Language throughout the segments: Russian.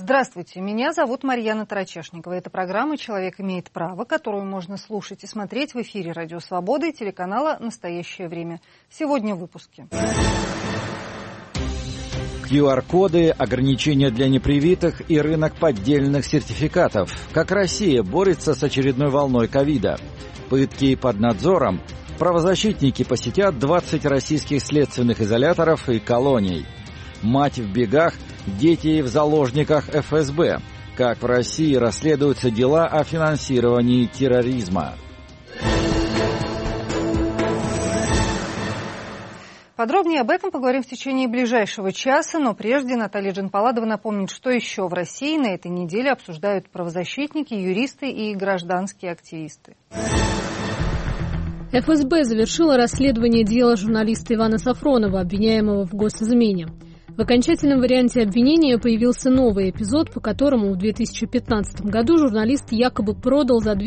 Здравствуйте, меня зовут Марьяна Тарачешникова. Это программа «Человек имеет право», которую можно слушать и смотреть в эфире «Радио Свобода» и телеканала «Настоящее время». Сегодня в выпуске. QR-коды, ограничения для непривитых и рынок поддельных сертификатов. Как Россия борется с очередной волной ковида. Пытки под надзором. Правозащитники посетят 20 российских следственных изоляторов и колоний. Мать в бегах, дети в заложниках ФСБ. Как в России расследуются дела о финансировании терроризма. Подробнее об этом поговорим в течение ближайшего часа, но прежде Наталья Джанпаладова напомнит, что еще в России на этой неделе обсуждают правозащитники, юристы и гражданские активисты. ФСБ завершила расследование дела журналиста Ивана Сафронова, обвиняемого в госизмене. В окончательном варианте обвинения появился новый эпизод, по которому в 2015 году журналист якобы продал за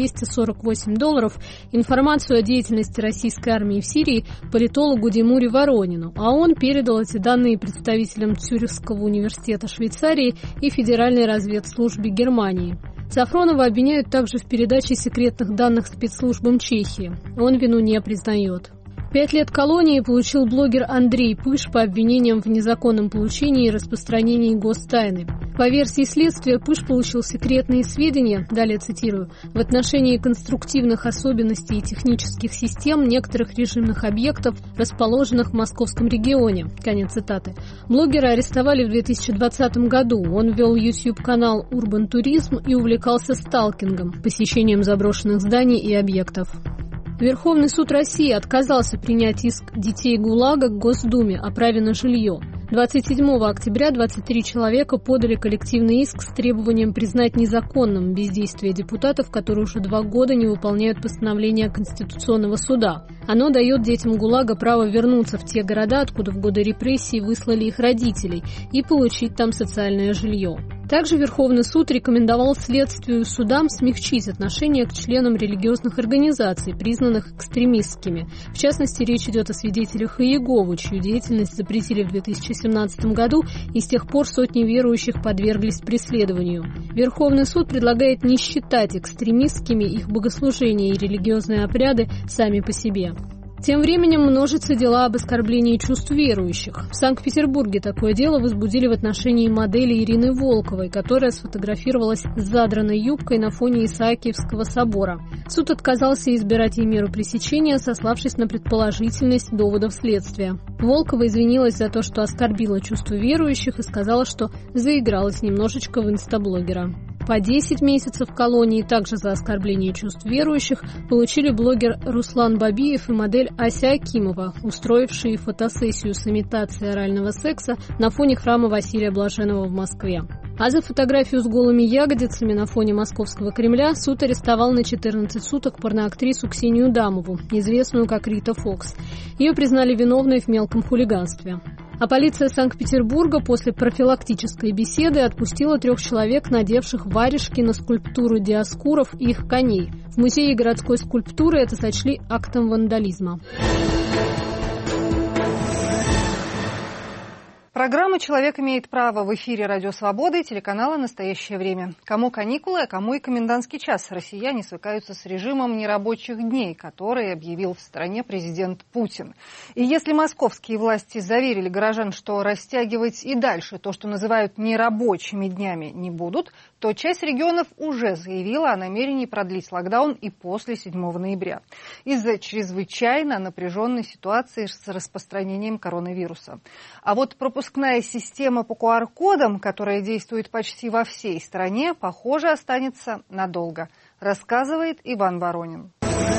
$248 информацию о деятельности российской армии в Сирии политологу Димуре Воронину, а он передал эти данные представителям Цюрихского университета Швейцарии и Федеральной разведслужбе Германии. Сафронова обвиняют также в передаче секретных данных спецслужбам Чехии. Он вину не признает. 5 лет колонии получил блогер Андрей Пыж по обвинениям в незаконном получении и распространении гостайны. По версии следствия, Пыж получил секретные сведения, далее цитирую, в отношении конструктивных особенностей и технических систем некоторых режимных объектов, расположенных в московском регионе. Конец цитаты. Блогера арестовали в 2020 году. Он вел YouTube-канал «Урбан Туризм» и увлекался сталкингом, посещением заброшенных зданий и объектов. Верховный суд России отказался принять иск детей ГУЛАГа к Госдуме о праве на жилье. 27 октября 23 человека подали коллективный иск с требованием признать незаконным бездействие депутатов, которые уже 2 года не выполняют постановление Конституционного суда. Оно дает детям ГУЛАГа право вернуться в те города, откуда в годы репрессий выслали их родителей, и получить там социальное жилье. Также Верховный суд рекомендовал следствию и судам смягчить отношение к членам религиозных организаций, признанных экстремистскими. В частности, речь идет о свидетелях Иеговы, чью деятельность запретили в 2017 году, и с тех пор сотни верующих подверглись преследованию. Верховный суд предлагает не считать экстремистскими их богослужения и религиозные обряды сами по себе. Тем временем множатся дела об оскорблении чувств верующих. В Санкт-Петербурге такое дело возбудили в отношении модели Ирины Волковой, которая сфотографировалась с задранной юбкой на фоне Исаакиевского собора. Суд отказался избирать ей меру пресечения, сославшись на предположительность доводов следствия. Волкова извинилась за то, что оскорбила чувства верующих, и сказала, что заигралась немножечко в инстаблогера. По 10 месяцев в колонии также за оскорбление чувств верующих получили блогер Руслан Бабиев и модель Ася Акимова, устроившие фотосессию с имитацией орального секса на фоне храма Василия Блаженного в Москве. А за фотографию с голыми ягодицами на фоне московского Кремля суд арестовал на 14 суток порноактрису Ксению Дамову, известную как Рита Фокс. Ее признали виновной в мелком хулиганстве. А полиция Санкт-Петербурга после профилактической беседы отпустила 3 человек, надевших варежки на скульптуру Диоскуров и их коней. В музее городской скульптуры это сочли актом вандализма. Программа «Человек имеет право» в эфире «Радио Свобода» и телеканала «Настоящее время». Кому каникулы, а кому и комендантский час. Россияне свыкаются с режимом нерабочих дней, который объявил в стране президент Путин. И если московские власти заверили горожан, что растягивать и дальше то, что называют нерабочими днями, не будут, то часть регионов уже заявила о намерении продлить локдаун и после 7 ноября. Из-за чрезвычайно напряженной ситуации с распространением коронавируса. А вот пропускная система по QR-кодам, которая действует почти во всей стране, похоже, останется надолго, рассказывает Иван Воронин.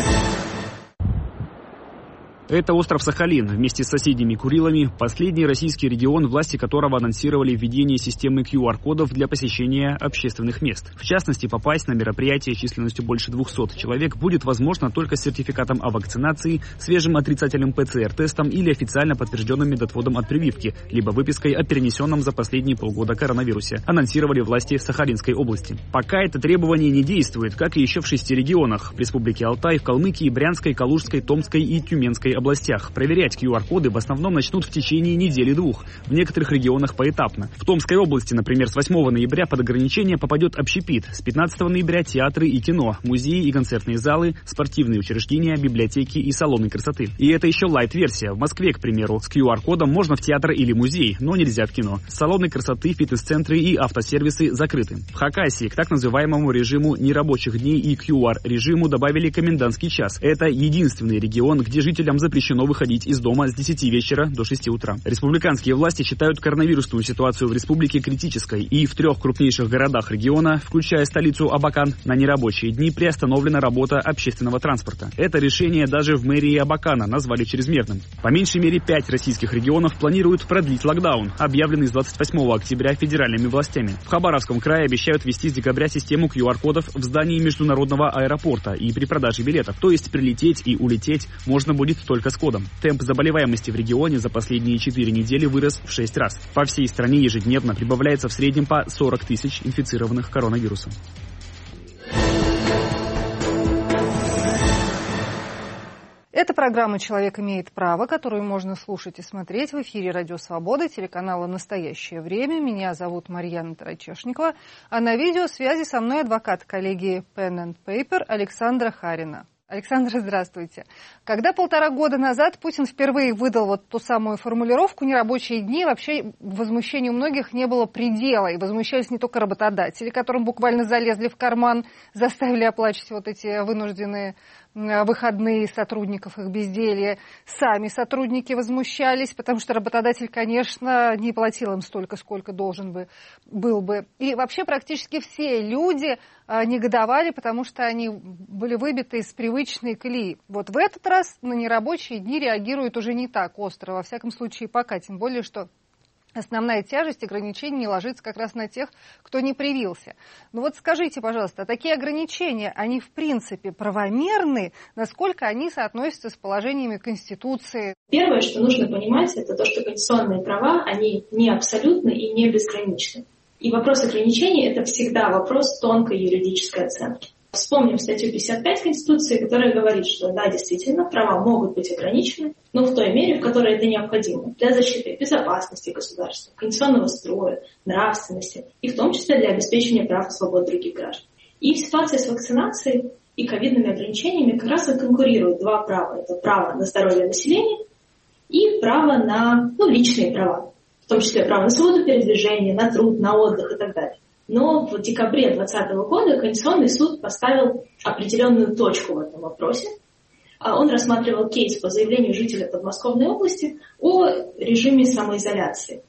Это остров Сахалин. Вместе с соседними Курилами последний российский регион, власти которого анонсировали введение системы QR-кодов для посещения общественных мест. В частности, попасть на мероприятие численностью больше 200 человек будет возможно только с сертификатом о вакцинации, свежим отрицательным ПЦР-тестом или официально подтвержденным медотводом от прививки, либо выпиской о перенесенном за последние полгода коронавирусе, анонсировали власти Сахалинской области. Пока это требование не действует, как и еще в 6 регионах – в Республике Алтай, в Калмыкии, Брянской, Калужской, Томской и Тюменской областях. Проверять QR-коды в основном начнут в течение недели-двух, в некоторых регионах поэтапно. В Томской области, например, с 8 ноября под ограничение попадет общепит, с 15 ноября театры и кино, музеи и концертные залы, спортивные учреждения, библиотеки и салоны красоты. И это еще лайт-версия. В Москве, к примеру, с QR-кодом можно в театр или музей, но нельзя в кино. Салоны красоты, фитнес-центры и автосервисы закрыты. В Хакасии к так называемому режиму нерабочих дней и QR-режиму добавили комендантский час. Это единственный регион, где жителям запрещено выходить из дома с 10 вечера до 6 утра. Республиканские власти считают коронавирусную ситуацию в республике критической, и в 3 крупнейших городах региона, включая столицу Абакан, на нерабочие дни приостановлена работа общественного транспорта. Это решение даже в мэрии Абакана назвали чрезмерным. По меньшей мере 5 российских регионов планируют продлить локдаун, объявленный с 28 октября федеральными властями. В Хабаровском крае обещают ввести с декабря систему QR-кодов в здании международного аэропорта и при продаже билетов. То есть прилететь и улететь можно будет только с кодом. Темп заболеваемости в регионе за последние 4 недели вырос в 6 раз. По всей стране ежедневно прибавляется в среднем по 40 тысяч инфицированных коронавирусом. Это программа «Человек имеет право», которую можно слушать и смотреть в эфире «Радио Свобода», телеканала «Настоящее время». Меня зовут Марьяна Тарачешникова, а на видеосвязи со мной адвокат коллегии Pen and Paper Александра Харина. Александр, здравствуйте. Когда 1,5 года назад Путин впервые выдал вот ту самую формулировку «нерабочие дни», вообще возмущению многих не было предела. И возмущались не только работодатели, которым буквально залезли в карман, заставили оплачивать вот эти вынужденные выходные сотрудников, их безделье. Сами сотрудники возмущались, потому что работодатель, конечно, не платил им столько, сколько должен был бы. И вообще практически все люди негодовали, потому что они были выбиты из привычной колеи. Вот в этот раз на нерабочие дни реагируют уже не так остро, во всяком случае пока, тем более, что основная тяжесть ограничений не ложится как раз на тех, кто не привился. Ну вот скажите, пожалуйста, такие ограничения, они в принципе правомерны? Насколько они соотносятся с положениями Конституции? Первое, что нужно понимать, это то, что конституционные права, они не абсолютны и не безграничны. И вопрос ограничений – это всегда вопрос тонкой юридической оценки. Вспомним статью 55 Конституции, которая говорит, что да, действительно, права могут быть ограничены, но в той мере, в которой это необходимо для защиты безопасности государства, конституционного строя, нравственности и в том числе для обеспечения прав и свобод других граждан. И в ситуации с вакцинацией и ковидными ограничениями как раз и конкурируют два права. Это право на здоровье населения и право на личные права, в том числе право на свободу передвижения, на труд, на отдых и так далее. Но в декабре 2020 года Конституционный суд поставил определенную точку в этом вопросе. Он рассматривал кейс по заявлению жителя Подмосковной области о режиме самоизоляции.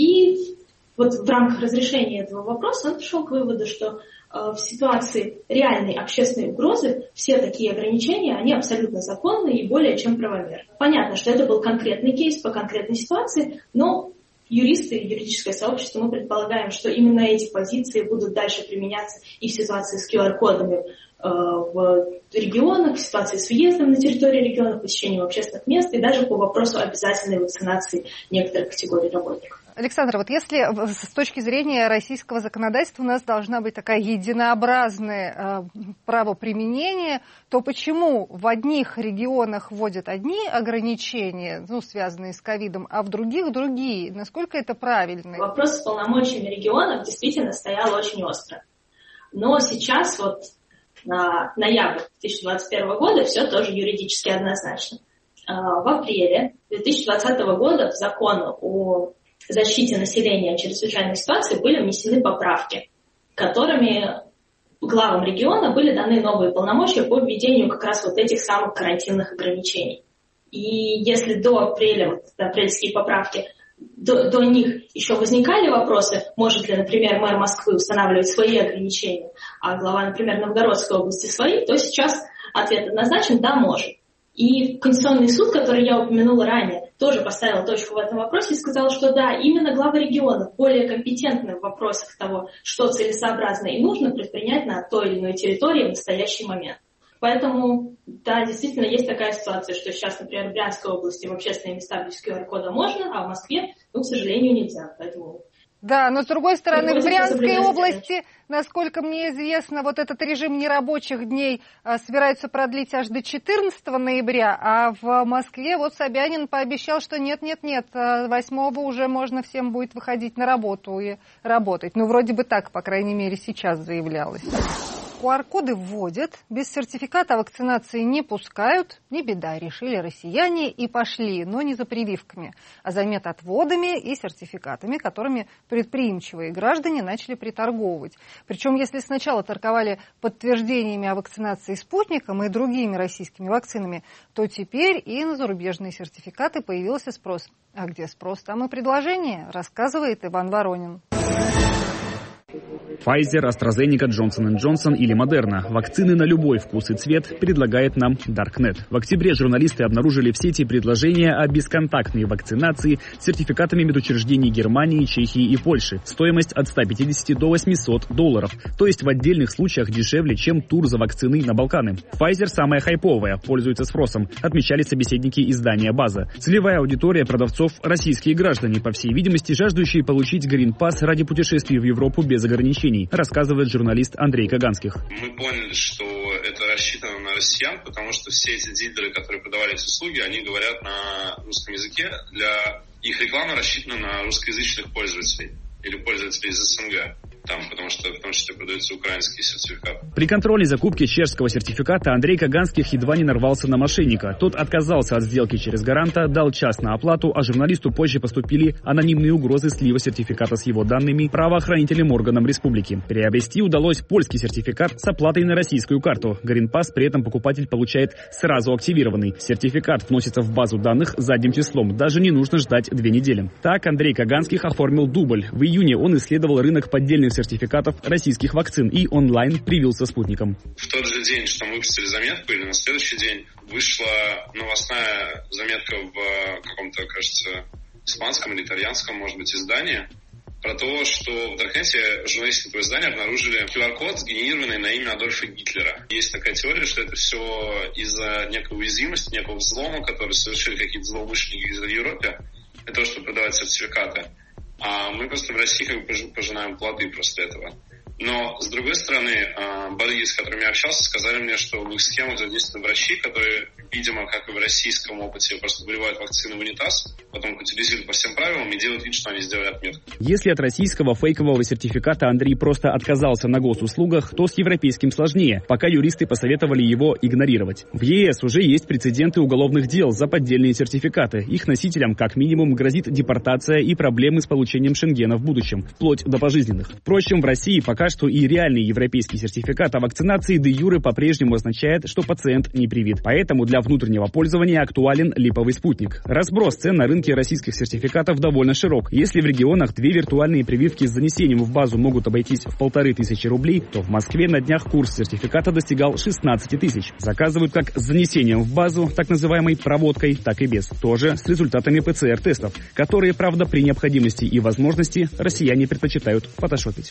И вот в рамках разрешения этого вопроса он пришел к выводу, что в ситуации реальной общественной угрозы все такие ограничения, они абсолютно законны и более чем правомерны. Понятно, что это был конкретный кейс по конкретной ситуации, но юристы и юридическое сообщество, мы предполагаем, что именно эти позиции будут дальше применяться и в ситуации с QR-кодами в регионах, в ситуации с въездом на территорию региона, посещением общественных мест и даже по вопросу обязательной вакцинации некоторых категорий работников. Александр, вот если с точки зрения российского законодательства у нас должна быть такая единообразное правоприменение, то почему в одних регионах вводят одни ограничения, связанные с ковидом, а в других другие? Насколько это правильно? Вопрос с полномочиями регионов действительно стоял очень остро. Но сейчас вот на ноябрь 2021 года все тоже юридически однозначно. В апреле 2020 года в закон о защите населения в чрезвычайной ситуации были внесены поправки, которыми главам региона были даны новые полномочия по введению как раз вот этих самых карантинных ограничений. И если до апреля, вот апрельские поправки, до них еще возникали вопросы, может ли, например, мэр Москвы устанавливать свои ограничения, а глава, например, Новгородской области свои, то сейчас ответ однозначен – да, может. И Конституционный суд, который я упомянула ранее, тоже поставил точку в этом вопросе и сказал, что да, именно главы регионов более компетентны в вопросах того, что целесообразно и нужно предпринять на той или иной территории в настоящий момент. Поэтому, да, действительно есть такая ситуация, что сейчас, например, в Брянской области в общественные места без QR-кода можно, а в Москве, к сожалению, нельзя. Поэтому Да, но с другой стороны, в Брянской области, насколько мне известно, вот этот режим нерабочих дней собираются продлить аж до 14 ноября, а в Москве вот Собянин пообещал, что нет, 8 уже можно всем будет выходить на работу и работать. Ну, вроде бы так, по крайней мере, сейчас заявлялось. QR-коды вводят, без сертификата о вакцинации не пускают. Не беда, решили россияне и пошли, но не за прививками, а за медотводами и сертификатами, которыми предприимчивые граждане начали приторговывать. Причем, если сначала торговали подтверждениями о вакцинации спутником и другими российскими вакцинами, то теперь и на зарубежные сертификаты появился спрос. А где спрос, там и предложение, рассказывает Иван Воронин. Pfizer, AstraZeneca, Johnson & Johnson или Moderna. Вакцины на любой вкус и цвет предлагает нам Darknet. В октябре журналисты обнаружили в сети предложения о бесконтактной вакцинации с сертификатами медучреждений Германии, Чехии и Польши. Стоимость от $150 до $800. То есть в отдельных случаях дешевле, чем тур за вакциной на Балканы. Pfizer самая хайповая, пользуется спросом, отмечали собеседники издания «База». Целевая аудитория продавцов – российские граждане, по всей видимости, жаждущие получить грин-пасс ради путешествий в Европу без ограничений, рассказывает журналист Андрей Каганских. Мы поняли, что это рассчитано на россиян, потому что все эти дилеры, которые продавали эти услуги, они говорят на русском языке. Их реклама рассчитана на русскоязычных пользователей или пользователей из СНГ. Там, потому что в том числе продаются украинские сертификаты. При контроле закупки чешского сертификата Андрей Каганских едва не нарвался на мошенника. Тот отказался от сделки через гаранта, дал час на оплату, а журналисту позже поступили анонимные угрозы слива сертификата с его данными правоохранительным органам республики. Приобрести удалось польский сертификат с оплатой на российскую карту. Грин-пасс при этом покупатель получает сразу активированный. Сертификат вносится в базу данных задним числом. Даже не нужно ждать 2 недели. Так Андрей Каганских оформил дубль. В июне он исследовал рынок поддельных сертификатов российских вакцин и онлайн привился спутником. В тот же день, что мы выпустили заметку, или на следующий день, вышла новостная заметка в каком-то, кажется, испанском или итальянском, может быть, издании, про то, что в Даркнете журналисты этого издания обнаружили QR-код, сгенерированный на имя Адольфа Гитлера. Есть такая теория, что это все из-за некой уязвимости, некого взлома, который совершили какие-то злоумышленники из Европы, для того, чтобы продавать сертификаты. А мы просто в России как бы пожинаем плоды после этого. Но, с другой стороны, барыги, с которыми я общался, сказали мне, что в их схему задействованы врачи, которые, видимо, как и в российском опыте, просто выливают вакцины в унитаз, потом их утилизируют по всем правилам и делают вид, что они сделали отметку. Если от российского фейкового сертификата Андрей просто отказался на госуслугах, то с европейским сложнее, пока юристы посоветовали его игнорировать. В ЕС уже есть прецеденты уголовных дел за поддельные сертификаты. Их носителям, как минимум, грозит депортация и проблемы с получением Шенгена в будущем, вплоть до пожизненных. Впрочем, в России пока что и реальный европейский сертификат о вакцинации де-юре по-прежнему означает, что пациент не привит. Поэтому для внутреннего пользования актуален липовый спутник. Разброс цен на рынке российских сертификатов довольно широк. Если в регионах 2 виртуальные прививки с занесением в базу могут обойтись в 1500 рублей, то в Москве на днях курс сертификата достигал 16 тысяч. Заказывают как с занесением в базу, так называемой проводкой, так и без. Тоже с результатами ПЦР-тестов, которые, правда, при необходимости и возможности россияне предпочитают фотошопить.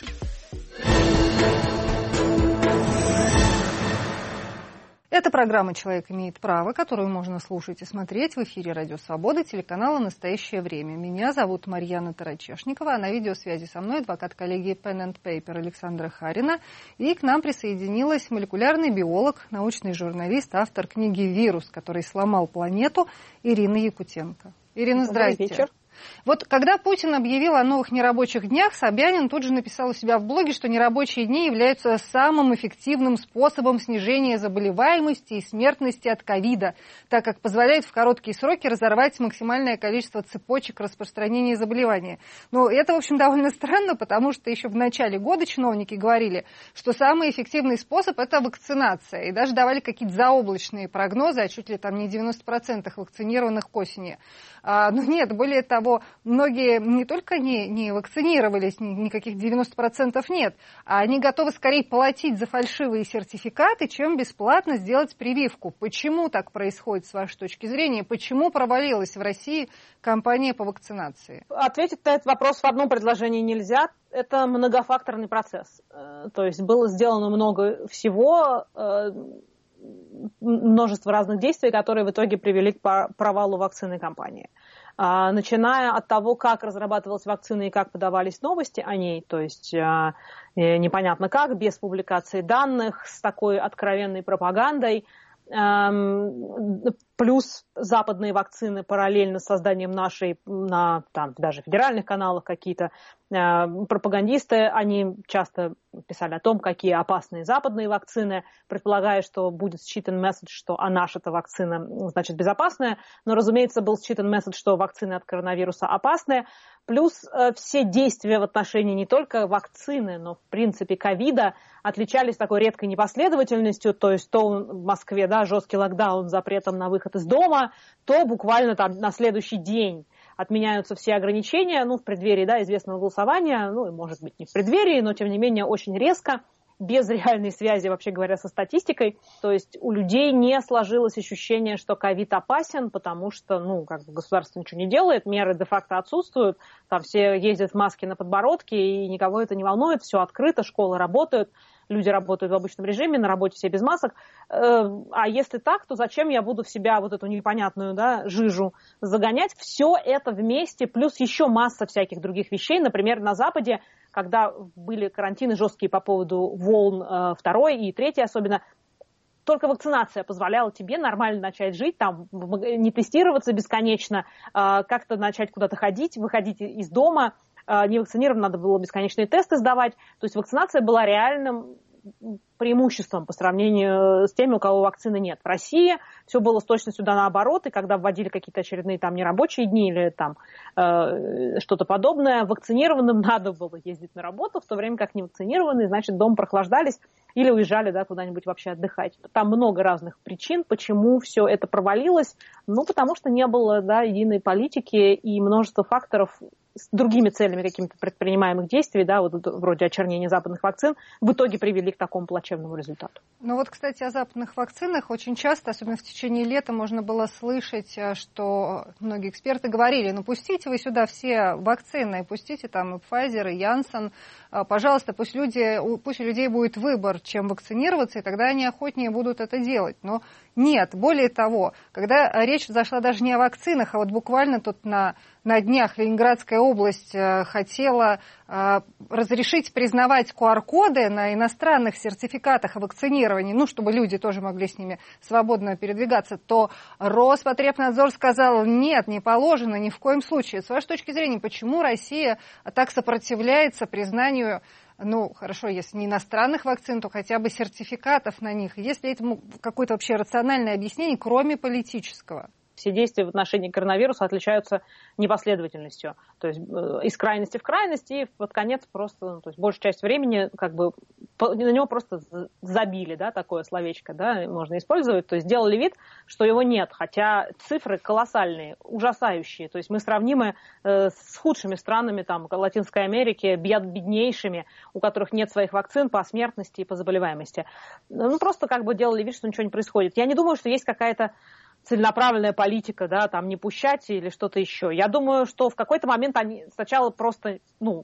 Это программа «Человек имеет право», которую можно слушать и смотреть в эфире «Радио Свобода», телеканала «Настоящее время». Меня зовут Марьяна Тарачешникова, а на видеосвязи со мной адвокат коллегии Pen and Paper Александра Харина. И к нам присоединилась молекулярный биолог, научный журналист, автор книги «Вирус, который сломал планету» Ирина Якутенко. Ирина, здрасте. Добрый вечер. Вот когда Путин объявил о новых нерабочих днях, Собянин тут же написал у себя в блоге, что нерабочие дни являются самым эффективным способом снижения заболеваемости и смертности от ковида, так как позволяет в короткие сроки разорвать максимальное количество цепочек распространения заболевания. Но это, в общем, довольно странно, потому что еще в начале года чиновники говорили, что самый эффективный способ – это вакцинация. И даже давали какие-то заоблачные прогнозы, а чуть ли там не 90% вакцинированных к осени. Но нет, более того, многие не только не вакцинировались, никаких 90% нет, а они готовы скорее платить за фальшивые сертификаты, чем бесплатно сделать прививку. Почему так происходит, с вашей точки зрения? Почему провалилась в России кампания по вакцинации? Ответить на этот вопрос в одном предложении нельзя. Это многофакторный процесс. То есть было сделано много всего, множество разных действий, которые в итоге привели к провалу вакцинной кампании. начиная от того, как разрабатывалась вакцина и как подавались новости о ней, то есть непонятно как, без публикации данных, с такой откровенной пропагандой, плюс западные вакцины параллельно с созданием нашей на там, даже федеральных каналах какие-то пропагандисты, они часто писали о том, какие опасные западные вакцины, предполагая, что будет считан месседж, что наша-то вакцина, значит, безопасная, но, разумеется, был считан месседж, что вакцины от коронавируса опасные, плюс все действия в отношении не только вакцины, но, в принципе, ковида отличались такой редкой непоследовательностью, то есть то в Москве, да, жесткий локдаун с запретом на выход из дома, то буквально там на следующий день отменяются все ограничения, в преддверии, да, известного голосования, и, может быть, не в преддверии, но, тем не менее, очень резко, без реальной связи, вообще говоря, со статистикой. То есть у людей не сложилось ощущение, что ковид опасен, потому что, государство ничего не делает, меры де-факто отсутствуют, там все ездят в маске на подбородке, и никого это не волнует, все открыто, школы работают, люди работают в обычном режиме, на работе все без масок. А если так, то зачем я буду в себя вот эту непонятную, да, жижу загонять? Все это вместе, плюс еще масса всяких других вещей. Например, на Западе, когда были карантины жесткие по поводу волн второй и третьей особенно, только вакцинация позволяла тебе нормально начать жить, там, не тестироваться бесконечно, как-то начать куда-то ходить, выходить из дома. Невакцинированным надо было бесконечные тесты сдавать. То есть вакцинация была реальным преимуществом по сравнению с теми, у кого вакцины нет. В России все было с точностью да наоборот, и когда вводили какие-то очередные там нерабочие дни или там что-то подобное, вакцинированным надо было ездить на работу, в то время как невакцинированные, значит, дома прохлаждались или уезжали, да, куда-нибудь вообще отдыхать. Там много разных причин, почему все это провалилось. Потому что не было, да, единой политики и множество факторов с другими целями какими-то предпринимаемых действий, да, вот вроде очернения западных вакцин, в итоге привели к такому плачевному результату. Кстати, о западных вакцинах очень часто, особенно в течение лета, можно было слышать, что многие эксперты говорили, пустите вы сюда все вакцины, пустите там и Pfizer, и Janssen, пожалуйста, пусть у людей будет выбор, чем вакцинироваться, и тогда они охотнее будут это делать. Но нет, более того, когда речь зашла даже не о вакцинах, а вот буквально тут на днях Ленинградская область хотела разрешить признавать QR-коды на иностранных сертификатах о вакцинировании, чтобы люди тоже могли с ними свободно передвигаться, то Роспотребнадзор сказал, нет, не положено ни в коем случае. С вашей точки зрения, почему Россия так сопротивляется признанию, хорошо, если не иностранных вакцин, то хотя бы сертификатов на них? Есть ли этому какое-то вообще рациональное объяснение, кроме политического? Все действия в отношении коронавируса отличаются непоследовательностью. То есть из крайности в крайность, и под конец просто, то есть большую часть времени на него просто забили, да, такое словечко, да, можно использовать. То есть сделали вид, что его нет, хотя цифры колоссальные, ужасающие. То есть мы сравнимы с худшими странами там, Латинской Америки, беднейшими, у которых нет своих вакцин по смертности и по заболеваемости. Просто делали вид, что ничего не происходит. Я не думаю, что есть какая-то целенаправленная политика, да, там не пущать или что-то еще. Я думаю, что в какой-то момент они сначала просто,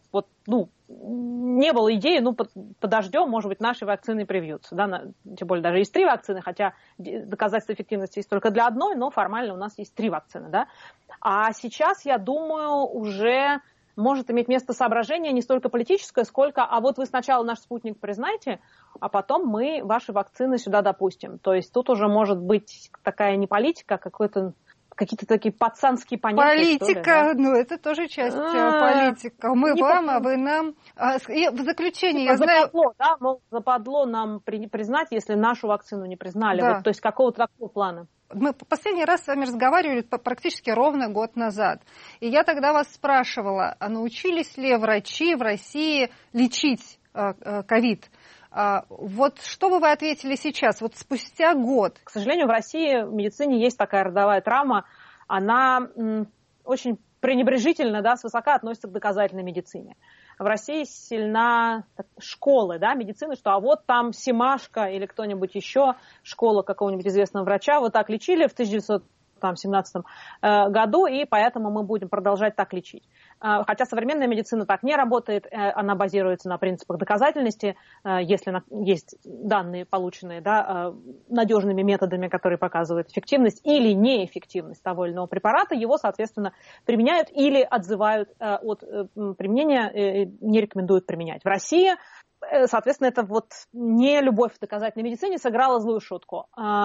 не было идеи, подождем, может быть, наши вакцины привьются, да, тем более даже есть 3 вакцины, хотя доказательства эффективности есть только для одной, но формально у нас есть 3 вакцины, да. А сейчас, я думаю, уже может иметь место соображение не столько политическое, сколько, а вот вы сначала наш спутник признайте, а потом мы ваши вакцины сюда допустим. То есть тут уже может быть такая не политика, а какие-то такие пацанские понятия. Политика, да? Это тоже часть политика. Мы вам, а вы нам. И в заключение, я знаю... Да, западло нам признать, если нашу вакцину не признали. Да. То есть какого-то такого плана. Мы последний раз с вами разговаривали практически ровно год назад. И я тогда вас спрашивала, а научились ли врачи в России лечить ковид? Вот что бы вы ответили сейчас, вот спустя год? К сожалению, в России в медицине есть такая родовая травма. Она очень пренебрежительно, да, свысока относится к доказательной медицине. В России сильна школы, да, медицины, что вот там Семашко или кто-нибудь еще, школа какого-нибудь известного врача, вот так лечили в 1917 году, и поэтому мы будем продолжать так лечить. Хотя современная медицина так не работает, она базируется на принципах доказательности, если есть данные, полученные надежными методами, которые показывают эффективность или неэффективность того или иного препарата, его, соответственно, применяют или отзывают от применения, не рекомендуют применять. В России, соответственно, это не любовь в доказательной медицине сыграла злую шутку.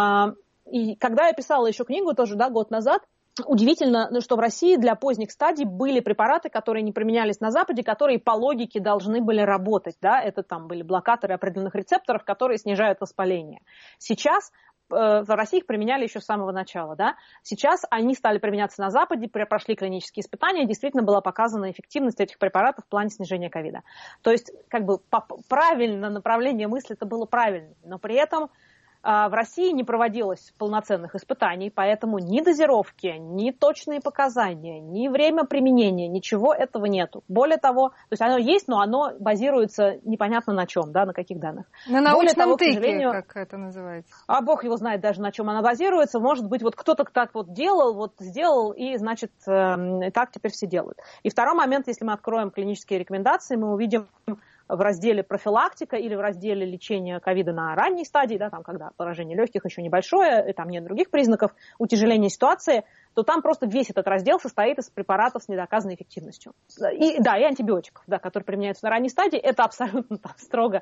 И когда я писала еще книгу, тоже год назад, удивительно, что в России для поздних стадий были препараты, которые не применялись на Западе, которые по логике должны были работать. Да? Это там были блокаторы определенных рецепторов, которые снижают воспаление. Сейчас в России их применяли еще с самого начала. Да? Сейчас они стали применяться на Западе, прошли клинические испытания, и действительно была показана эффективность этих препаратов в плане снижения ковида. То есть, правильно направление мысли это было правильно, но при этом в России не проводилось полноценных испытаний, поэтому ни дозировки, ни точные показания, ни время применения, ничего этого нету. Более того, то есть оно есть, но оно базируется непонятно на чем, на каких данных. На научном тыке, как это называется. А бог его знает даже, на чем она базируется. Может быть, кто-то так делал, сделал, и, значит, так теперь все делают. И второй момент, если мы откроем клинические рекомендации, мы увидим в разделе профилактика или в разделе лечения ковида на ранней стадии, там, когда поражение легких еще небольшое, и там нет других признаков утяжеления ситуации, то там просто весь этот раздел состоит из препаратов с недоказанной эффективностью. И антибиотиков, которые применяются на ранней стадии. Это абсолютно строго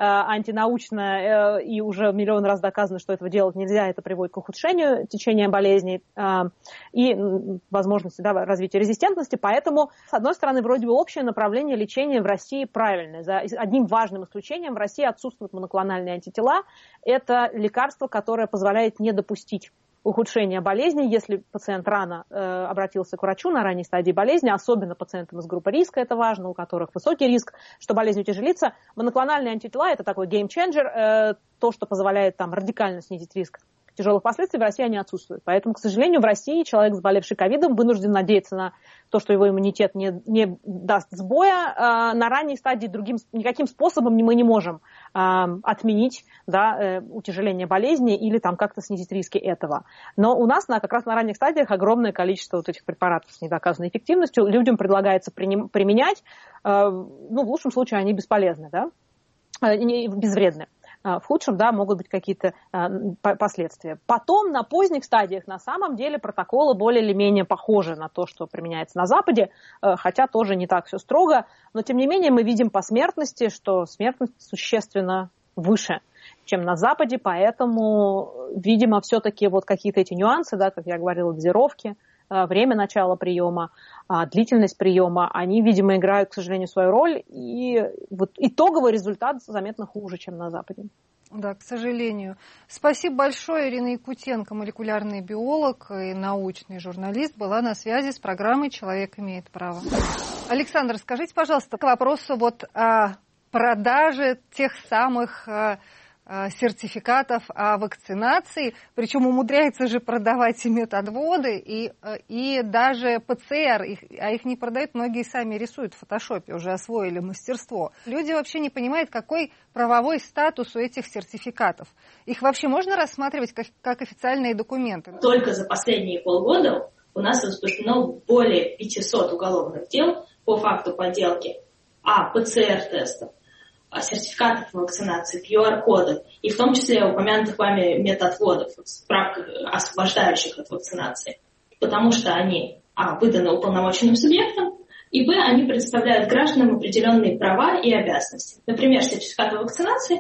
антинаучно, и уже миллион раз доказано, что этого делать нельзя. Это приводит к ухудшению течения болезней и возможности развития резистентности. Поэтому, с одной стороны, вроде бы общее направление лечения в России правильное. За одним важным исключением в России отсутствуют моноклональные антитела. Это лекарство, которое позволяет не допустить ухудшения болезни, если пациент рано обратился к врачу на ранней стадии болезни, особенно пациентам из группы риска, это важно, у которых высокий риск, что болезнь утяжелится. Моноклональные антитела – это такой геймченджер, то, что позволяет радикально снизить риск тяжелых последствий, в России они отсутствуют. Поэтому, к сожалению, в России человек, заболевший ковидом, вынужден надеяться на то, что его иммунитет не даст сбоя. На ранней стадии никаким способом мы не можем отменить утяжеление болезни или как-то снизить риски этого. Но у нас как раз на ранних стадиях огромное количество этих препаратов с недоказанной эффективностью. Людям предлагается применять. В лучшем случае они бесполезны, безвредны. В худшем, могут быть какие-то последствия. Потом на поздних стадиях на самом деле протоколы более или менее похожи на то, что применяется на Западе, хотя тоже не так все строго, но тем не менее мы видим по смертности, что смертность существенно выше, чем на Западе, поэтому, видимо, все-таки какие-то эти нюансы, как я говорила, дозировки, время начала приема, длительность приема, они, видимо, играют, к сожалению, свою роль, и итоговый результат заметно хуже, чем на Западе. Да, к сожалению. Спасибо большое. Ирина Якутенко, молекулярный биолог и научный журналист, была на связи с программой «Человек имеет право». Александр, скажите, пожалуйста, к вопросу о продаже тех самых сертификатов о вакцинации, причем умудряется же продавать и медотводы, и даже ПЦР, их не продают, многие сами рисуют в фотошопе, уже освоили мастерство. Люди вообще не понимают, какой правовой статус у этих сертификатов. Их вообще можно рассматривать как официальные документы? Только за последние полгода у нас возбуждено более 500 уголовных дел по факту подделки ПЦР-тестов, сертификатов вакцинации, QR-кодов, и в том числе упомянутых вами медотводов, справок, освобождающих от вакцинации, потому что они, выданы уполномоченным субъектом, и, они представляют гражданам определенные права и обязанности. Например, сертификат о вакцинации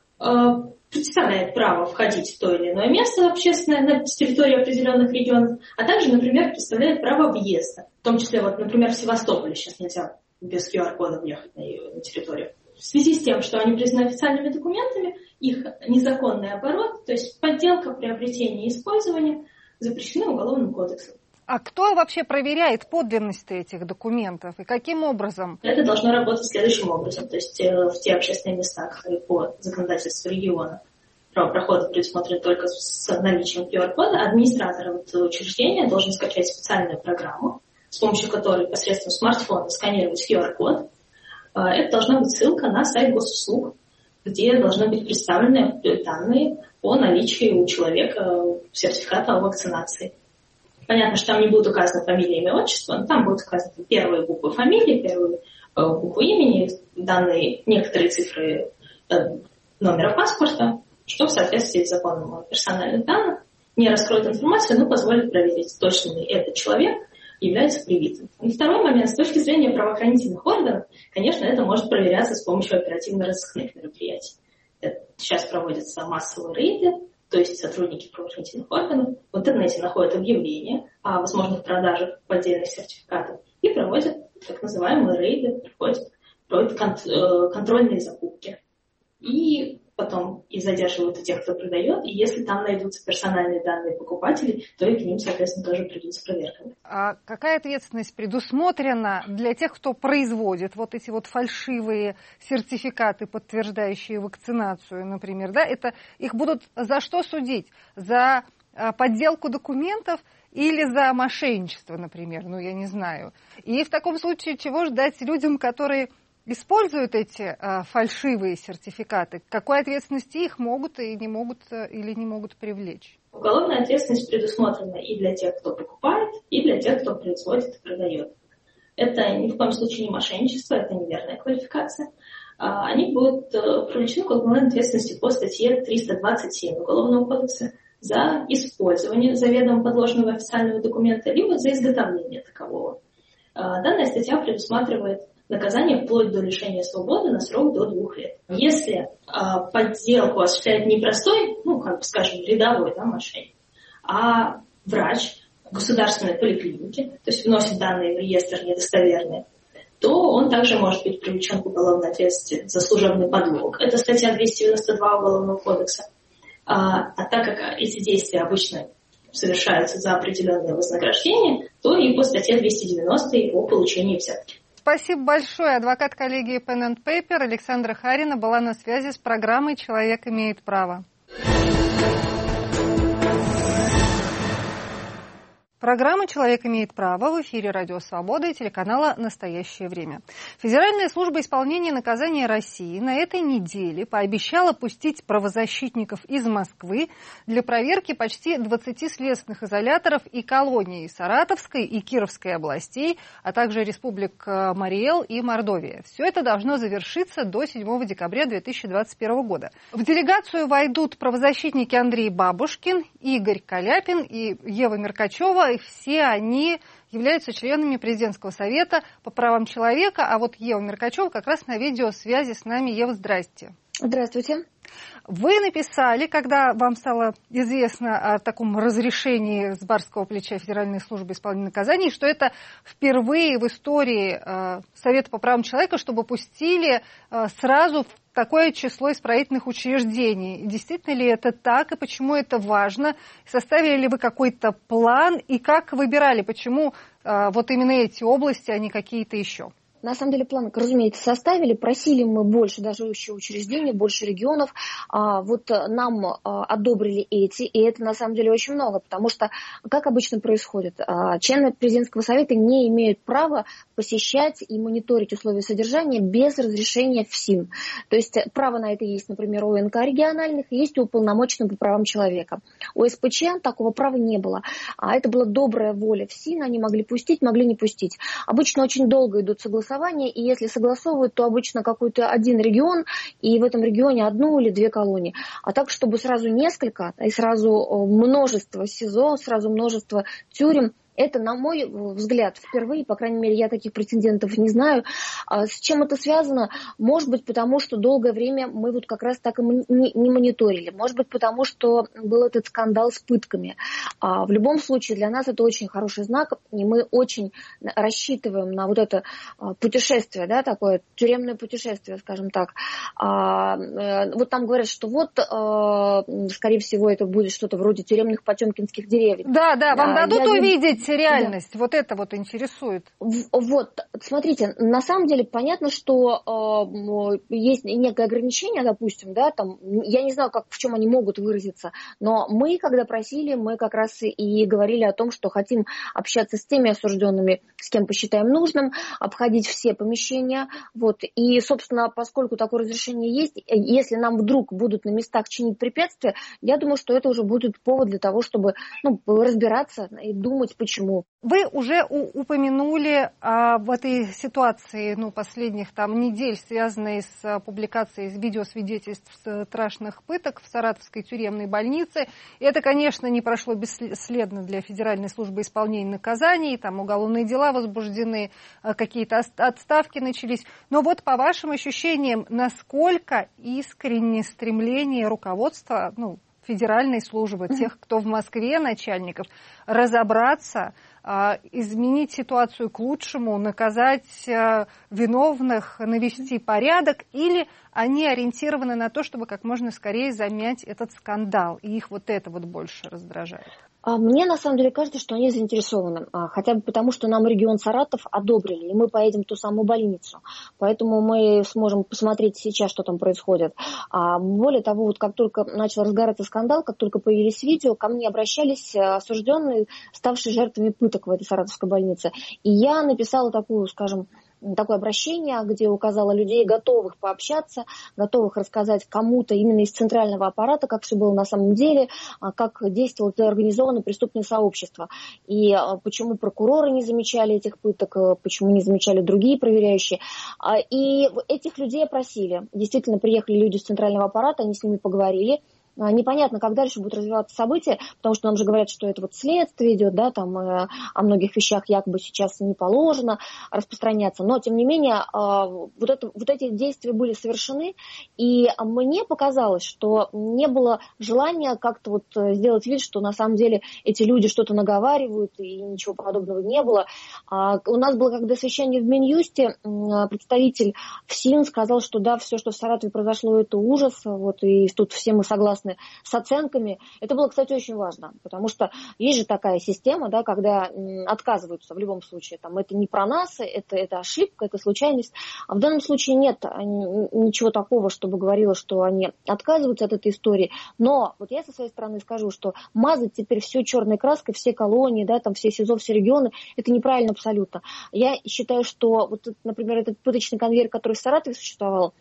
представляет право входить в то или иное место общественное на территории определенных регионов, а также, например, представляет право въезда. В том числе, например, в Севастополе сейчас нельзя без QR-кода въехать на территорию. В связи с тем, что они признаны официальными документами, их незаконный оборот, то есть подделка, приобретение и использование, запрещены Уголовным кодексом. А кто вообще проверяет подлинность этих документов и каким образом? Это должно работать следующим образом. То есть в те общественные места, которые по законодательству региона право прохода предусмотрено только с наличием QR-кода, администратор учреждения должен скачать специальную программу, с помощью которой посредством смартфона сканировать QR-код. Это должна быть ссылка на сайт госуслуг, где должны быть представлены данные о наличии у человека сертификата о вакцинации. Понятно, что там не будут указаны фамилия, имя, отчество, но там будут указаны первые буквы фамилии, первые буквы имени, данные, некоторые цифры номера паспорта, что в соответствии с законом о персональных данных не раскроет информацию, но позволит проверить, точно ли этот человек является привитым. И второй момент, с точки зрения правоохранительных органов, конечно, это может проверяться с помощью оперативно-розыскных мероприятий. Сейчас проводятся массовые рейды, то есть сотрудники правоохранительных органов в интернете находят объявления о возможных продажах поддельных сертификатов и проводят так называемые рейды, проводят контрольные закупки. И потом и задерживают и тех, кто продает, и если там найдутся персональные данные покупателей, то и к ним, соответственно, тоже придут с проверками. А какая ответственность предусмотрена для тех, кто производит вот эти вот фальшивые сертификаты, подтверждающие вакцинацию, например, да? Это их будут за что судить? За подделку документов или за мошенничество, например? Ну, я не знаю. И в таком случае чего ждать людям, которые используют эти фальшивые сертификаты? Какой ответственности их могут и не могут или не могут привлечь? Уголовная ответственность предусмотрена и для тех, кто покупает, и для тех, кто производит и продает. Это ни в коем случае не мошенничество, это неверная квалификация. Они будут привлечены к уголовной ответственности по статье 327 Уголовного кодекса за использование заведомо подложного официального документа, либо за изготовление такового. Данная статья предусматривает наказание вплоть до лишения свободы на срок до 2 лет. Если подделку осуществляет не простой, скажем, рядовой мошенник, а врач государственной поликлиники, то есть вносит данные в реестр недостоверные, то он также может быть привлечен к уголовной ответственности за служебный подлог. Это статья 292 Уголовного кодекса. А так как эти действия обычно совершаются за определенное вознаграждение, то и по статье 290 о получении взятки. Спасибо большое. Адвокат коллегии Pen & Paper Александра Харина была на связи с программой «Человек имеет право». Программа «Человек имеет право» в эфире «Радио Свобода» и телеканала «Настоящее время». Федеральная служба исполнения наказания России на этой неделе пообещала пустить правозащитников из Москвы для проверки почти 20 следственных изоляторов и колоний Саратовской и Кировской областей, а также республик Мариэл и Мордовия. Все это должно завершиться до 7 декабря 2021 года. В делегацию войдут правозащитники Андрей Бабушкин, Игорь Каляпин и Ева Меркачева. И все они являются членами Президентского совета по правам человека. А вот Ева Меркачева как раз на видеосвязи с нами. Ева, здрасте. Здравствуйте. Вы написали, когда вам стало известно о таком разрешении с барского плеча Федеральной службы исполнения наказаний, что это впервые в истории Совета по правам человека, чтобы пустили сразу такое число исправительных учреждений. Действительно ли это так и почему это важно? Составили ли вы какой-то план и как выбирали, почему вот именно эти области, а не какие-то еще? На самом деле план, разумеется, составили, просили мы больше даже еще учреждений, больше регионов. Вот нам одобрили эти, и это на самом деле очень много, потому что, как обычно происходит, члены Президентского совета не имеют права посещать и мониторить условия содержания без разрешения ФСИН. То есть право на это есть, например, у ОНК региональных, есть у уполномоченных по правам человека. У СПЧ такого права не было. А это была добрая воля ФСИН, они могли пустить, могли не пустить. Обычно очень долго идут согласования, и если согласовывают, то обычно какой-то один регион, и в этом регионе 1 или 2 колонии. А так, чтобы сразу несколько, и сразу множество СИЗО, сразу множество тюрем, это, на мой взгляд, впервые, по крайней мере, я таких прецедентов не знаю. С чем это связано? Может быть, потому что долгое время мы вот как раз так и не мониторили. Может быть, потому что был этот скандал с пытками. В любом случае, для нас это очень хороший знак, и мы очень рассчитываем на вот это путешествие, да, такое тюремное путешествие, скажем так. Вот там говорят, что вот, скорее всего, это будет что-то вроде тюремных потемкинских деревьев. Да, вам дадут увидеть видите реальность? Да. Вот это вот интересует. Вот, смотрите, на самом деле понятно, что есть некое ограничение, допустим, да, там, я не знаю, в чем они могут выразиться, но мы, когда просили, мы как раз и говорили о том, что хотим общаться с теми осужденными, с кем посчитаем нужным, обходить все помещения, вот, и, собственно, поскольку такое разрешение есть, если нам вдруг будут на местах чинить препятствия, я думаю, что это уже будет повод для того, чтобы разбираться и думать, почему. Вы уже упомянули в этой ситуации последних недель, связанной с публикацией видеосвидетельств страшных пыток в Саратовской тюремной больнице. И это, конечно, не прошло бесследно для Федеральной службы исполнения наказаний. Там уголовные дела возбуждены, какие-то отставки начались. Но вот по вашим ощущениям, насколько искренне стремление руководства, федеральной службы, тех, кто в Москве, начальников, разобраться, изменить ситуацию к лучшему, наказать виновных, навести порядок, или они ориентированы на то, чтобы как можно скорее замять этот скандал, и их вот это вот больше раздражает? Мне на самом деле кажется, что они заинтересованы, хотя бы потому, что нам регион Саратов одобрили, и мы поедем в ту самую больницу. Поэтому мы сможем посмотреть сейчас, что там происходит. Более того, вот как только начал разгораться скандал, как только появились видео, ко мне обращались осужденные, ставшие жертвами пыток в этой Саратовской больнице. И я написала такое обращение, где указала людей, готовых пообщаться, готовых рассказать кому-то именно из центрального аппарата, как все было на самом деле, как действовало организованное преступное сообщество. И почему прокуроры не замечали этих пыток, почему не замечали другие проверяющие. И этих людей опросили. Действительно, приехали люди из центрального аппарата, они с ними поговорили. Непонятно, как дальше будут развиваться события, потому что нам же говорят, что это вот следствие идет, да, там о многих вещах якобы сейчас не положено распространяться, но тем не менее вот эти действия были совершены, и мне показалось, что не было желания как-то вот сделать вид, что на самом деле эти люди что-то наговаривают, и ничего подобного не было. У нас было когда совещание в Минюсте, представитель ФСИН сказал, что да, все, что в Саратове произошло, это ужас, вот, и тут все мы согласны с оценками. Это было, кстати, очень важно, потому что есть же такая система, да, когда отказываются в любом случае. Там, это не про нас, это ошибка, это случайность. А в данном случае нет ничего такого, чтобы говорило, что они отказываются от этой истории. Но вот я со своей стороны скажу, что мазать теперь все черной краской, все колонии, да, там, все СИЗО, все регионы, это неправильно абсолютно. Я считаю, что, вот, например, этот пыточный конвейер, который в Саратове существовал,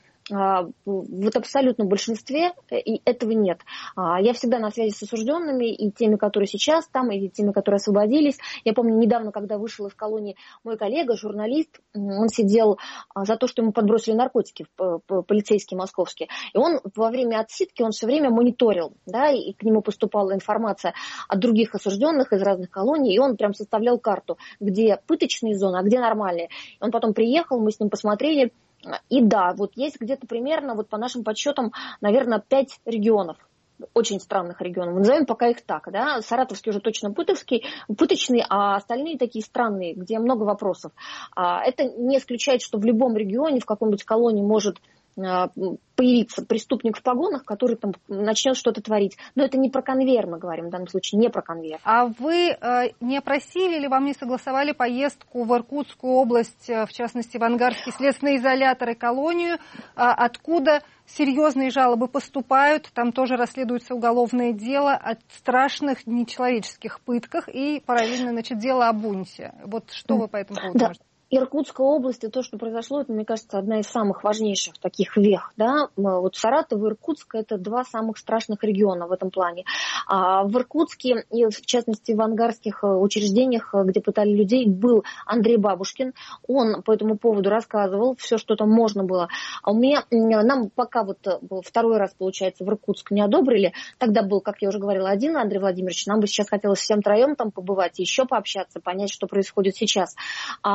в абсолютном большинстве и этого нет. Я всегда на связи с осужденными, и теми, которые сейчас там, и теми, которые освободились. Я помню, недавно, когда вышел из колонии мой коллега, журналист, он сидел за то, что ему подбросили наркотики, полицейские московские. И он во время отсидки, он все время мониторил, да, и к нему поступала информация от других осужденных из разных колоний, и он прям составлял карту, где пыточные зоны, а где нормальные. Он потом приехал, мы с ним посмотрели. И да, вот есть где-то примерно, вот по нашим подсчетам, наверное, 5 регионов, очень странных регионов. Мы назовем пока их так, да. Саратовский уже точно пыточный, а остальные такие странные, где много вопросов. Это не исключает, что в любом регионе, в какой-нибудь колонии может появиться преступник в погонах, который там начнет что-то творить. Но это не про конвейер, мы говорим, в данном случае не про конвейер. А вы не опросили или вам не согласовали поездку в Иркутскую область, в частности в Ангарский следственный изолятор и колонию, откуда серьезные жалобы поступают, там тоже расследуется уголовное дело о страшных нечеловеческих пытках и параллельно, дело о бунте. Вот что вы по этому поводу можете? Иркутская область и то, что произошло, это, мне кажется, одна из самых важнейших таких вех. Да? Вот Саратов и Иркутск – это два самых страшных региона в этом плане. А в Иркутске, и в частности в ангарских учреждениях, где пытали людей, был Андрей Бабушкин. Он по этому поводу рассказывал все, что там можно было. А нам пока вот второй раз, получается, в Иркутск не одобрили. Тогда был, как я уже говорила, один Андрей Владимирович. Нам бы сейчас хотелось всем троем там побывать, еще пообщаться, понять, что происходит сейчас. Меня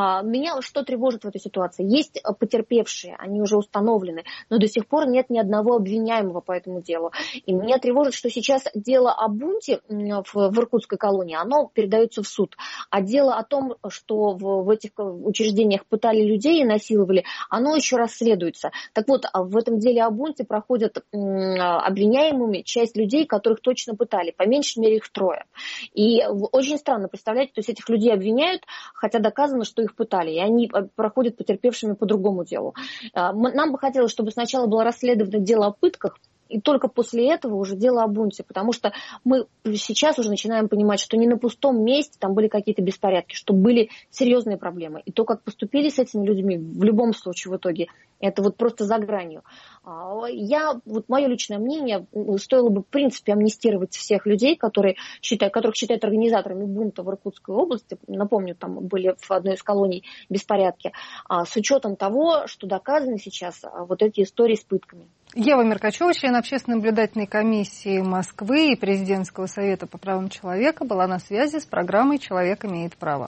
Меня что тревожит в этой ситуации? Есть потерпевшие, они уже установлены, но до сих пор нет ни одного обвиняемого по этому делу. И меня тревожит, что сейчас дело о бунте в иркутской колонии, оно передается в суд. А дело о том, что в этих учреждениях пытали людей и насиловали, оно еще расследуется. Так вот, в этом деле о бунте проходят обвиняемыми часть людей, которых точно пытали, по меньшей мере их 3. И очень странно, представляете, то есть этих людей обвиняют, хотя доказано, что их пытали, и они проходят потерпевшими по другому делу. Нам бы хотелось, чтобы сначала было расследовано дело о пытках, и только после этого уже дело о бунте, потому что мы сейчас уже начинаем понимать, что не на пустом месте там были какие-то беспорядки, что были серьезные проблемы. И то, как поступили с этими людьми, в любом случае в итоге, это вот просто за гранью. Мое личное мнение, стоило бы в принципе амнистировать всех людей, которых считают организаторами бунта в Иркутской области. Напомню, там были в одной из колоний беспорядки, с учетом того, что доказаны сейчас вот эти истории с пытками. Ева Меркачева, член общественной наблюдательной комиссии Москвы и президентского совета по правам человека, была на связи с программой «Человек имеет право».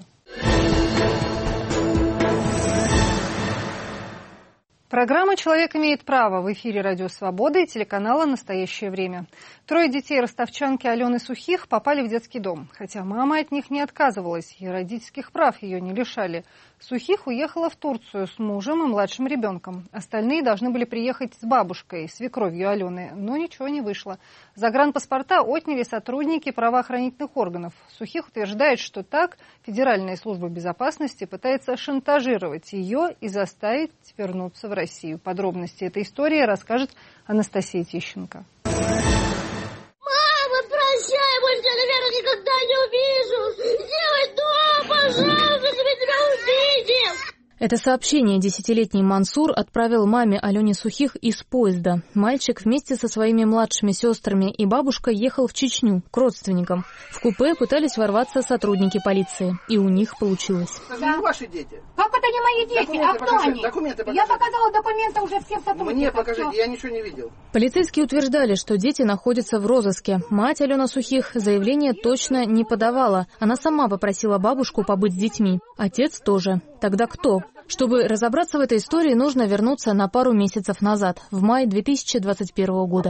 Программа «Человек имеет право» в эфире «Радио Свобода» и телеканала «Настоящее время». 3 детей ростовчанки Алены Сухих попали в детский дом. Хотя мама от них не отказывалась, и родительских прав ее не лишали. Сухих уехала в Турцию с мужем и младшим ребенком. Остальные должны были приехать с бабушкой, свекровью Алены, но ничего не вышло. Загранпаспорта отняли сотрудники правоохранительных органов. Сухих утверждает, что так Федеральная служба безопасности пытается шантажировать ее и заставить вернуться в Россию. Подробности этой истории расскажет Анастасия Тищенко. Мама, прощай, больше я, наверное, никогда не увижу. Сделай то, пожалуйста, чтобы тебя увидел. Это сообщение 10-летний Мансур отправил маме Алене Сухих из поезда. Мальчик вместе со своими младшими сестрами и бабушкой ехал в Чечню к родственникам. В купе пытались ворваться сотрудники полиции, и у них получилось. Это не ваши дети. Как это не мои дети? Документы кто покажи, они? Документы покажи. Я показала документы уже всем сотрудникам. Мне покажите, я ничего не видел. Полицейские утверждали, что дети находятся в розыске. Мать Алена Сухих заявление точно не подавала. Она сама попросила бабушку побыть с детьми. Отец тоже. Тогда кто? Чтобы разобраться в этой истории, нужно вернуться на пару месяцев назад, в мае 2021 года.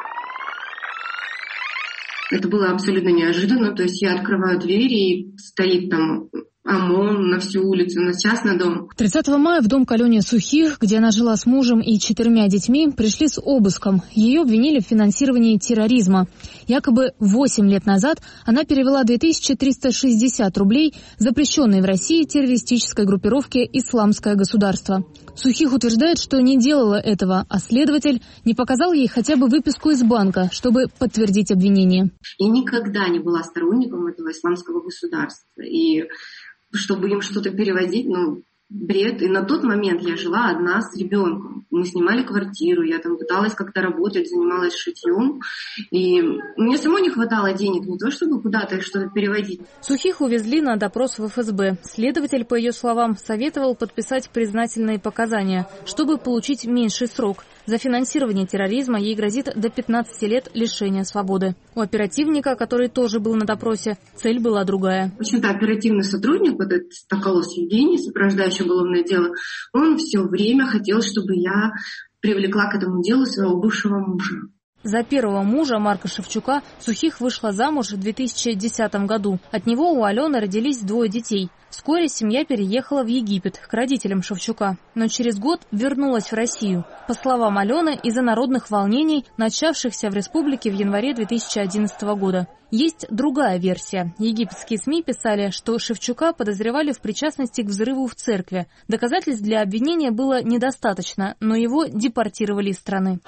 Это было абсолютно неожиданно. То есть я открываю дверь, и стоит там ОМОН на всю улицу, на частный дом. 30 мая в дом к Алене Сухих, где она жила с мужем и 4 детьми, пришли с обыском. Ее обвинили в финансировании терроризма. Якобы 8 лет назад она перевела 2360 рублей запрещенной в России террористической группировке «Исламское государство». Сухих утверждает, что не делала этого, а следователь не показал ей хотя бы выписку из банка, чтобы подтвердить обвинение. Я никогда не была сторонником этого исламского государства. И чтобы им что-то перевозить, бред. И на тот момент я жила одна с ребенком. Мы снимали квартиру, я там пыталась как-то работать, занималась шитьем. И мне самой не хватало денег, не то чтобы куда-то что-то перевозить. Сухих увезли на допрос в ФСБ. Следователь, по ее словам, советовал подписать признательные показания, чтобы получить меньший срок. За финансирование терроризма ей грозит до 15 лет лишения свободы. У оперативника, который тоже был на допросе, цель была другая. В общем-то, оперативный сотрудник, вот этот Стаколос Евгений, сопровождающий уголовное дело, он все время хотел, чтобы я привлекла к этому делу своего бывшего мужа. За первого мужа, Марка Шевчука, Сухих вышла замуж в 2010 году. От него у Алены родились 2 детей. Вскоре семья переехала в Египет к родителям Шевчука, но через год вернулась в Россию. По словам Алены, из-за народных волнений, начавшихся в республике в январе 2011 года. Есть другая версия. Египетские СМИ писали, что Шевчука подозревали в причастности к взрыву в церкви. Доказательств для обвинения было недостаточно, но его депортировали из страны.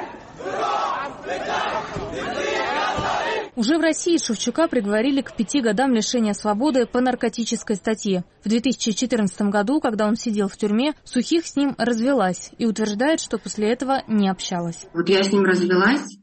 Уже в России Шевчука приговорили к 5 годам лишения свободы по наркотической статье. В 2014 году, когда он сидел в тюрьме, Сухих с ним развелась и утверждает, что после этого не общалась. Вот я с ним развелась,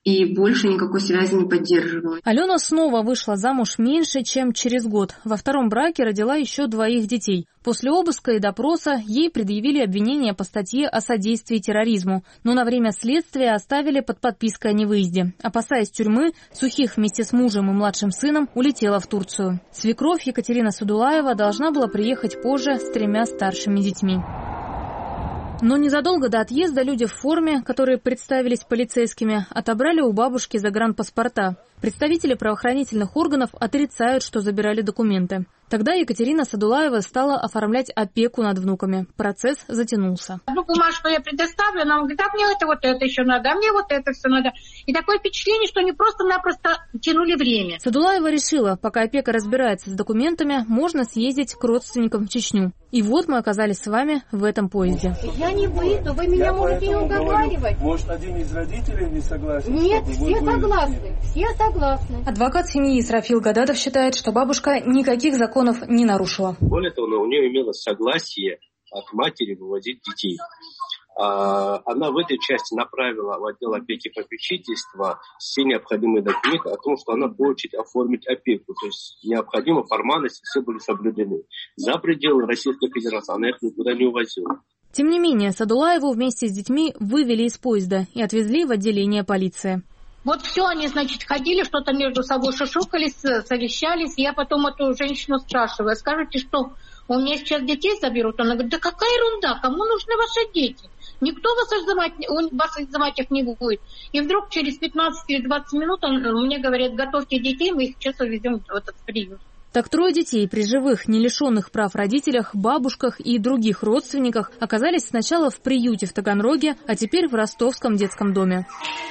и больше никакой связи не поддерживала. Алена снова вышла замуж меньше, чем через год. Во втором браке родила еще 2 детей. После обыска и допроса ей предъявили обвинение по статье о содействии терроризму, но на время следствия оставили под подпиской о невыезде. Опасаясь тюрьмы, Сухих вместе с мужем и младшим сыном улетела в Турцию. Свекровь Екатерина Садулаева должна была приехать позже с 3 старшими детьми. Но незадолго до отъезда люди в форме, которые представились полицейскими, отобрали у бабушки загранпаспорта. Представители правоохранительных органов отрицают, что забирали документы. Тогда Екатерина Садулаева стала оформлять опеку над внуками. Процесс затянулся. Одну бумажку я предоставлю, она говорит, а мне это еще надо, а мне это все надо. И такое впечатление, что они просто-напросто тянули время. Садулаева решила, пока опека разбирается с документами, можно съездить к родственникам в Чечню. И вот мы оказались с вами в этом поезде. Я не выйду, вы меня можете не уговаривать. Может, один из родителей не согласен? Нет, все согласны, все согласны. Адвокат семьи Исрафил Гададов считает, что бабушка никаких законов не нарушила. Более того, у нее имелось согласие от матери вывозить детей. Она в этой части направила в отдел опеки и попечительства все необходимые документы о том, что она хочет оформить опеку. То есть необходимые формальности все были соблюдены. За пределы Российской Федерации она их никуда не увозила. Тем не менее, Садулаеву вместе с детьми вывели из поезда и отвезли в отделение полиции. Вот все они, значит, ходили, что-то между собой шушукались, совещались. Я потом эту женщину спрашиваю, скажите, что у меня сейчас детей заберут? Она говорит, да какая ерунда, кому нужны ваши дети? Никто вас изымать их не будет. И вдруг через 15 или 20 минут мне говорят, готовьте детей, мы их сейчас увезем в этот приют. Так 3 детей при живых, не лишенных прав родителях, бабушках и других родственниках оказались сначала в приюте в Таганроге, а теперь в Ростовском детском доме.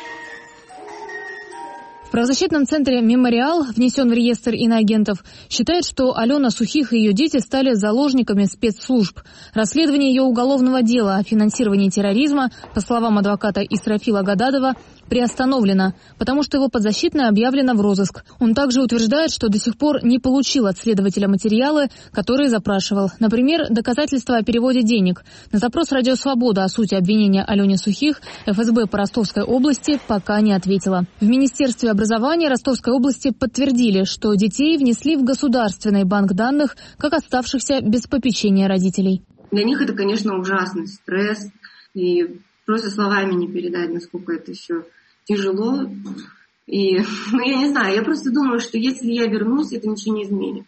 В правозащитном центре «Мемориал», внесен в реестр иноагентов, считает, что Алена Сухих и ее дети стали заложниками спецслужб. Расследование ее уголовного дела о финансировании терроризма, по словам адвоката Исрафила Гададова, приостановлено, потому что его подзащитная объявлена в розыск. Он также утверждает, что до сих пор не получил от следователя материалы, которые запрашивал. Например, доказательства о переводе денег. На запрос «Радио Свобода» о сути обвинения Алене Сухих ФСБ по Ростовской области пока не ответила. В Министерстве образования Ростовской области подтвердили, что детей внесли в Государственный банк данных, как оставшихся без попечения родителей. Для них это, конечно, ужасный стресс, и просто словами не передать, насколько это все тяжело. И, я не знаю, я просто думаю, что если я вернусь, это ничего не изменит.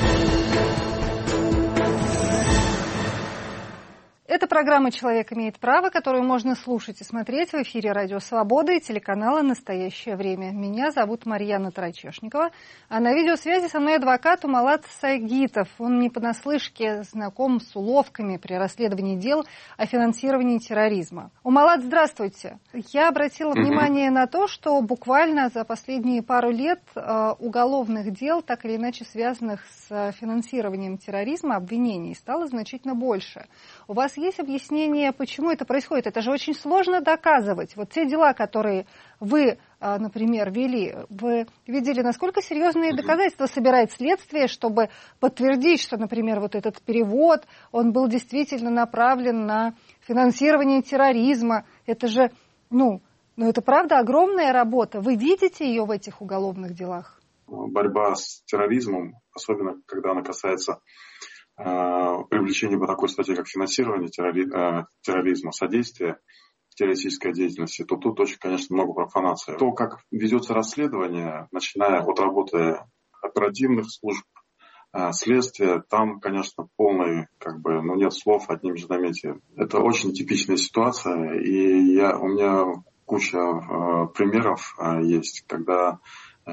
Это программа «Человек имеет право», которую можно слушать и смотреть в эфире «Радио Свобода» и телеканала «Настоящее время». Меня зовут Марьяна Тарачешникова, а на видеосвязи со мной адвокат Умалат Сагитов. Он не понаслышке знаком с уловками при расследовании дел о финансировании терроризма. Умалат, здравствуйте. Я обратила внимание на то, что буквально за последние пару лет уголовных дел, так или иначе связанных с финансированием терроризма, обвинений стало значительно больше. У вас есть объяснение, почему это происходит? Это же очень сложно доказывать. Вот те дела, которые вы, например, вели, вы видели, насколько серьезные доказательства собирает следствие, чтобы подтвердить, что, например, вот этот перевод, он был действительно направлен на финансирование терроризма. Это же, это правда огромная работа. Вы видите ее в этих уголовных делах? Борьба с терроризмом, особенно когда она касается привлечение по такой статье, как финансирование терроризма, содействие террористической деятельности, то тут очень, конечно, много профанации. То, как ведется расследование, начиная от работы оперативных служб, следствия, там, конечно, полный, нет слов, одним же заметье. Это очень типичная ситуация, и у меня куча примеров есть, когда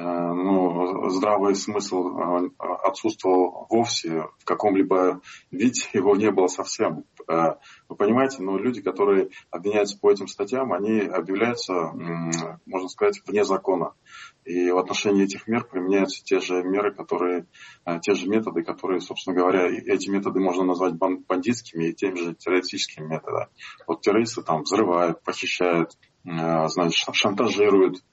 здравый смысл отсутствовал вовсе, в каком-либо виде его не было совсем. Вы понимаете, люди, которые обвиняются по этим статьям, они объявляются, можно сказать, вне закона. И в отношении этих мер применяются те же меры, те же методы, которые, собственно говоря, эти методы можно назвать бандитскими и теми же террористическими методами. Вот террористы там взрывают, похищают, шантажируют,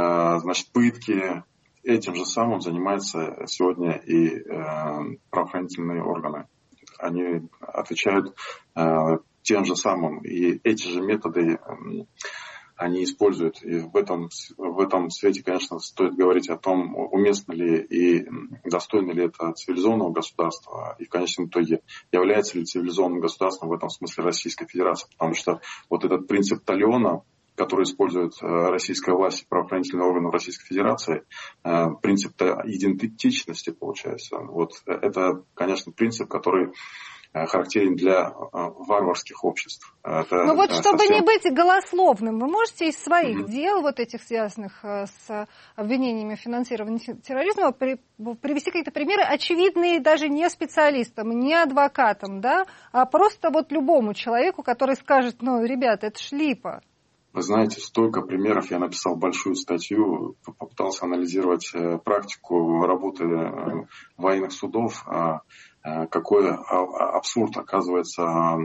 пытки. Этим же самым занимаются сегодня и правоохранительные органы. Они отвечают тем же самым. И эти же методы они используют. И в этом свете, конечно, стоит говорить о том, уместно ли и достойно ли это цивилизованного государства, и в конечном итоге является ли цивилизованным государством в этом смысле Российская Федерация. Потому что вот этот принцип Тальона, который использует российская власть и правоохранительные органы Российской Федерации, принцип идентичности, получается. Вот это, конечно, принцип, который характерен для варварских обществ. Ну вот, чтобы не быть голословным, вы можете из своих дел, вот этих связанных с обвинениями в финансировании терроризма, привести какие-то примеры, очевидные даже не специалистам, не адвокатам, да, а просто вот любому человеку, который скажет, ну, ребята, это ж липа. Вы знаете, столько примеров. Я написал большую статью, попытался анализировать практику работы военных судов. Какой абсурд, оказывается,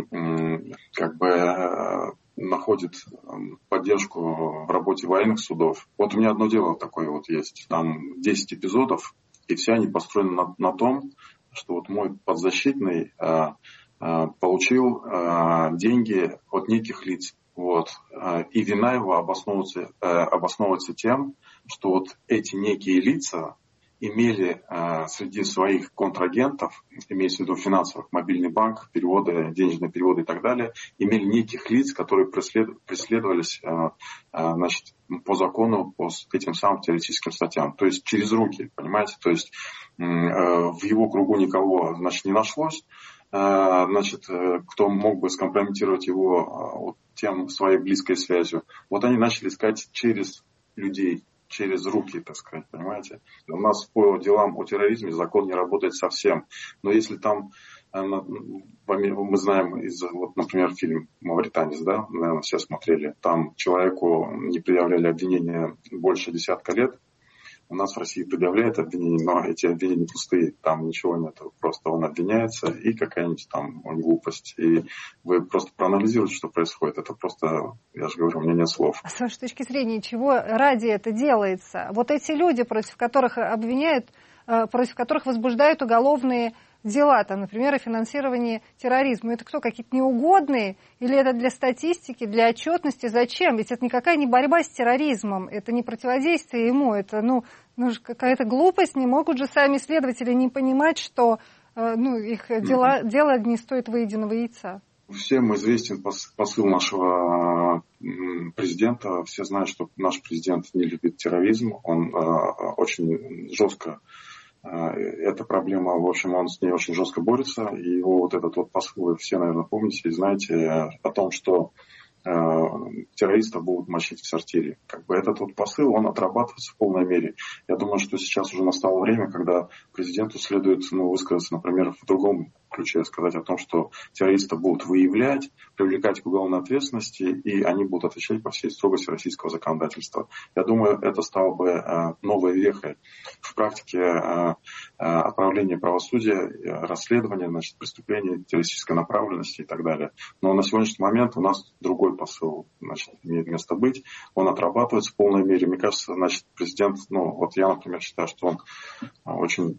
как бы находит поддержку в работе военных судов. Вот у меня одно дело такое вот есть. Там 10 эпизодов, и все они построены на том, что вот мой подзащитный получил деньги от неких лиц. Вот. И вина его обосновывается тем, что вот эти некие лица имели среди своих контрагентов, имеется в виду финансовых, мобильный банк, переводы, денежные переводы и так далее, имели неких лиц, которые преследовались значит, по закону, по этим самым террористическим статьям. То есть через руки, понимаете? То есть в его кругу никого, значит, не нашлось. Значит, кто мог бы скомпрометировать его вот тем своей близкой связью. Вот они начали искать через людей, через руки, так сказать, понимаете. У нас по делам о терроризме закон не работает совсем. Но если там, мы знаем, вот, например, фильм «Мавританец», да, наверное, все смотрели, там человеку не предъявляли обвинения больше 10 лет. У нас в России предъявляют обвинения, но эти обвинения пустые, там ничего нет, просто он обвиняется и какая-нибудь там глупость. И вы просто проанализируете, что происходит. Это просто, я же говорю, у меня нет слов. А с вашей точки зрения, чего ради это делается? Вот эти люди, против которых обвиняют, против которых возбуждают уголовные дела, там, например, о финансировании терроризма. Это кто, какие-то неугодные? Или это для статистики, для отчетности? Зачем? Ведь это никакая не борьба с терроризмом, это не противодействие ему, это какая-то глупость. Не могут же сами следователи не понимать, что их дело не стоит выеденного яйца. Всем известен посыл нашего президента. Все знают, что наш президент не любит терроризм. Он очень жестко эта проблема, в общем, он с ней очень жестко борется. И его вот этот вот посыл, вы все, наверное, помните и знаете о том, что террористов будут мочить в сортире. Как бы этот вот посыл, он отрабатывается в полной мере. Я думаю, что сейчас уже настало время, когда президенту следует высказаться, например, в другом ключе, сказать о том, что террористов будут выявлять, привлекать к уголовной ответственности, и они будут отвечать по всей строгости российского законодательства. Я думаю, это стало бы новой вехой в практике отправления правосудия, расследования, значит, преступлений террористической направленности и так далее. Но на сегодняшний момент у нас другой посыл, значит, имеет место быть. Он отрабатывается в полной мере. Мне кажется, значит, президент, вот я, например, считаю, что он очень...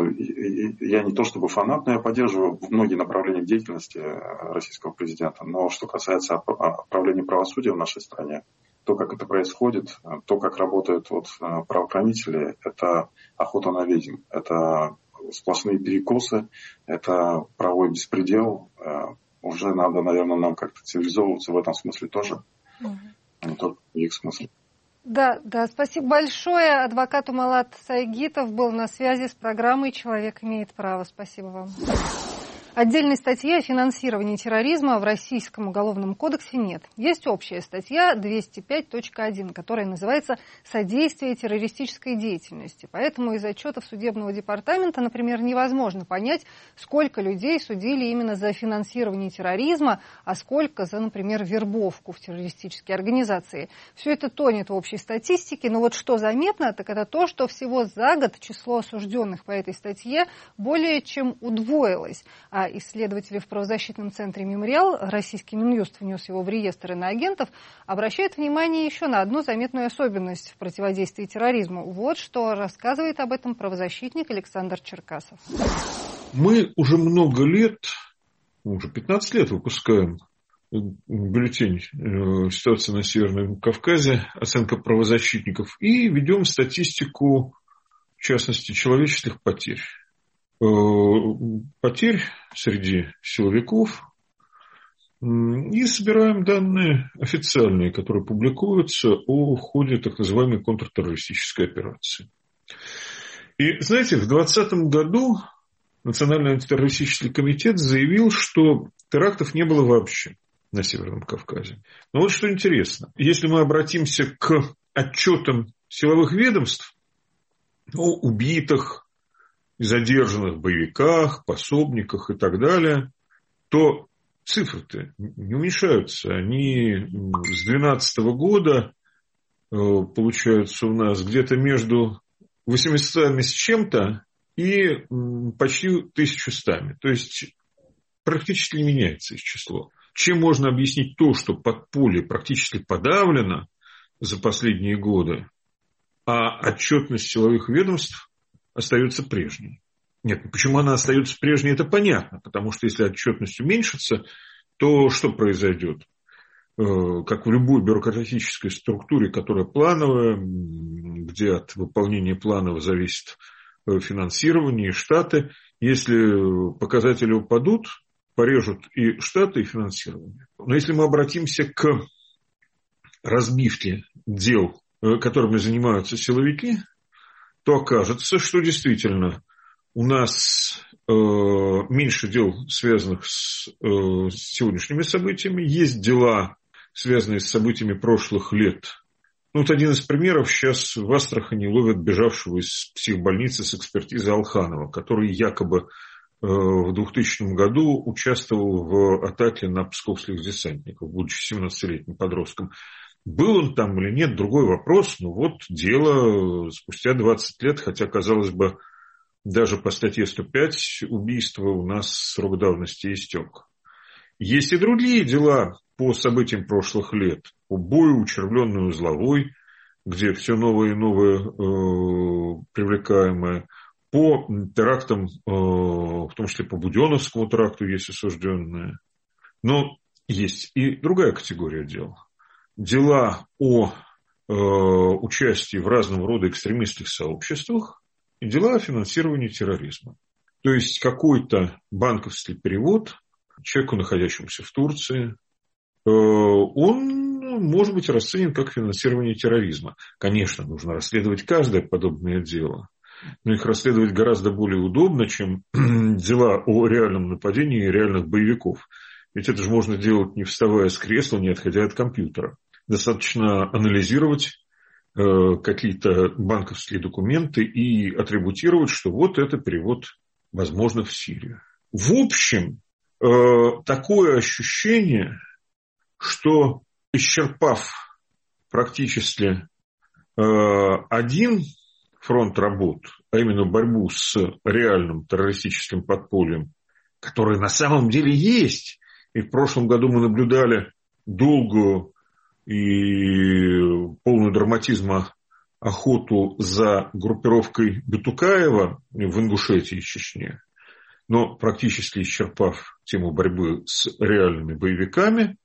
я не то чтобы фанат, но я поддерживаю многие направления деятельности российского президента. Но что касается управления правосудием в нашей стране, то, как это происходит, то, как работают правоохранители, это охота на ведьм. Это сплошные перекосы, это правовой беспредел. Уже надо, наверное, нам как-то цивилизовываться в этом смысле тоже, а не только в их смысле. Да, спасибо большое. Адвокат Умалат Сайгитов был на связи с программой «Человек имеет право». Спасибо вам. Отдельной статьи о финансировании терроризма в Российском уголовном кодексе нет. Есть общая статья 205.1, которая называется «Содействие террористической деятельности». Поэтому из отчетов судебного департамента, например, невозможно понять, сколько людей судили именно за финансирование терроризма, а сколько за, например, вербовку в террористические организации. Все это тонет в общей статистике, но вот что заметно, так это то, что всего за год число осужденных по этой статье более чем удвоилось. А исследователи в правозащитном центре «Мемориал», российский Минюст внес его в реестр иноагентов, обращают внимание еще на одну заметную особенность в противодействии терроризму. Вот что рассказывает об этом правозащитник Александр Черкасов. Мы уже много лет, уже 15 лет выпускаем бюллетень «Ситуация на Северном Кавказе. Оценка правозащитников» и ведем статистику, в частности, человеческих потерь. Потерь среди силовиков. И собираем данные официальные, которые публикуются о ходе так называемой контртеррористической операции. И, знаете, в 2020 году Национальный антитеррористический комитет заявил, что терактов не было вообще на Северном Кавказе. Но вот что интересно. Если мы обратимся к отчетам силовых ведомств о убитых и задержанных боевиках, пособниках и так далее, то цифры-то не уменьшаются. Они с 2012 года, получается, у нас где-то между 800 с чем-то и почти 1100. То есть практически не меняется их число. Чем можно объяснить то, что подполье практически подавлено за последние годы, а отчетность силовых ведомств остается прежней? Нет, почему она остается прежней, это понятно, потому что если отчетность уменьшится, то что произойдет? Как в любой бюрократической структуре, которая плановая, где от выполнения планов зависит финансирование и штаты, если показатели упадут, порежут и штаты, и финансирование. Но если мы обратимся к разбивке дел, которыми занимаются силовики, то окажется, что действительно у нас меньше дел, связанных с сегодняшними событиями. Есть дела, связанные с событиями прошлых лет. Вот один из примеров. Сейчас в Астрахани ловят бежавшего из психбольницы с экспертизы Алханова, который якобы в 2000 году участвовал в атаке на псковских десантников, будучи 17-летним подростком. Был он там или нет, другой вопрос. Но вот дело спустя 20 лет, хотя, казалось бы, даже по статье 105 убийства у нас срок давности истек. Есть и другие дела по событиям прошлых лет. По бою у Червленной узловой, где все новые и новые привлекаемые. По терактам, в том числе по Буденновскому теракту, есть осужденные. Но есть и другая категория дел. Дела о участии в разного рода экстремистских сообществах и дела о финансировании терроризма. То есть какой-то банковский перевод человеку, находящемуся в Турции, он может быть расценен как финансирование терроризма. Конечно, нужно расследовать каждое подобное дело, но их расследовать гораздо более удобно, чем дела о реальном нападении и реальных боевиков. Ведь это же можно делать, не вставая с кресла, не отходя от компьютера. Достаточно анализировать какие-то банковские документы и атрибутировать, что вот это перевод, возможно, в Сирию. В общем, такое ощущение, что, исчерпав практически один фронт работ, а именно борьбу с реальным террористическим подпольем, которое на самом деле есть, и в прошлом году мы наблюдали долгую и полную драматизма охоту за группировкой Бетукаева в Ингушетии и Чечне, но практически исчерпав тему борьбы с реальными боевиками,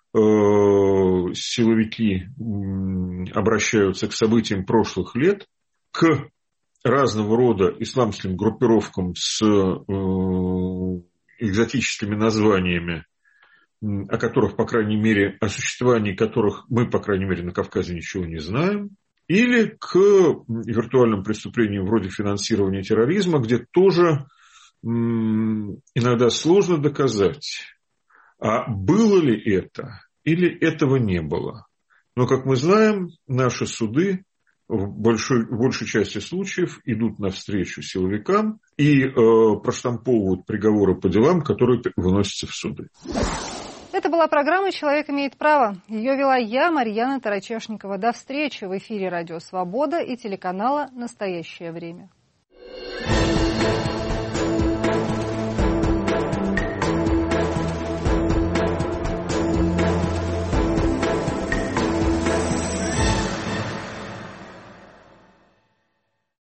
силовики обращаются к событиям прошлых лет, к разного рода исламским группировкам с экзотическими названиями, о которых, по крайней мере, о существовании которых мы, по крайней мере, на Кавказе ничего не знаем, или к виртуальным преступлениям вроде финансирования терроризма, где тоже иногда сложно доказать, а было ли это или этого не было. Но, как мы знаем, наши суды в большей части случаев идут навстречу силовикам и проштамповывают приговоры по делам, которые выносятся в суды. Это была программа «Человек имеет право». Ее вела я, Марьяна Тарачешникова. До встречи в эфире «Радио Свобода» и телеканала «Настоящее время».